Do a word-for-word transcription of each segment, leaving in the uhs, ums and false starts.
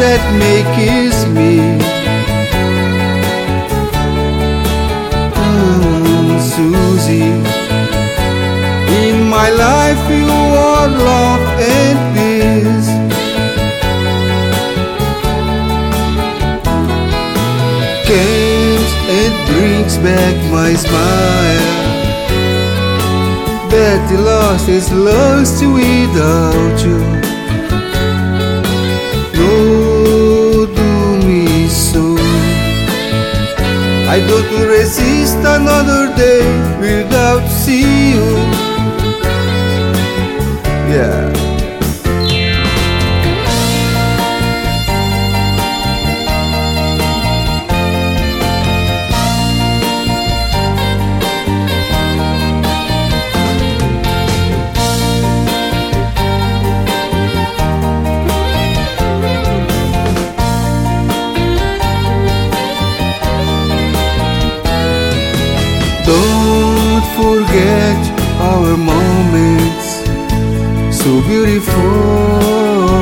that makes me. Mm, Susie, in my life you are love and peace. Comes and brings back my smile. Betty lost is lost without you. No, do me so. I don't resist another day without see you. Yeah. Don't forget our moments, so beautiful.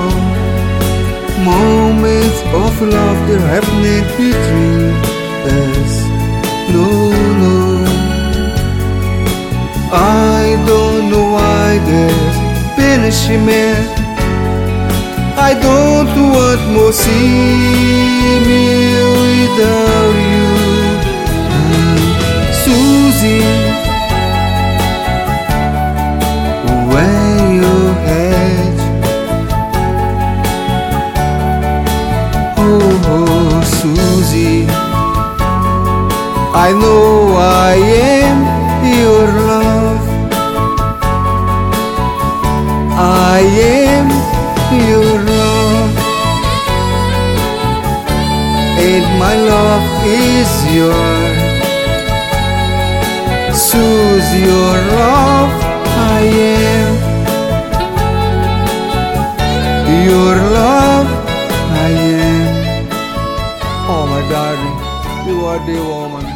Moments of laughter happening between us. No, no, I don't know why there's punishment. I don't want more see me without you. Susie, where you head? Oh, oh, Susie, I know I am your love. I am your love, and my love is yours. Susie, your love I am. Your love I am. Oh my darling, you are the woman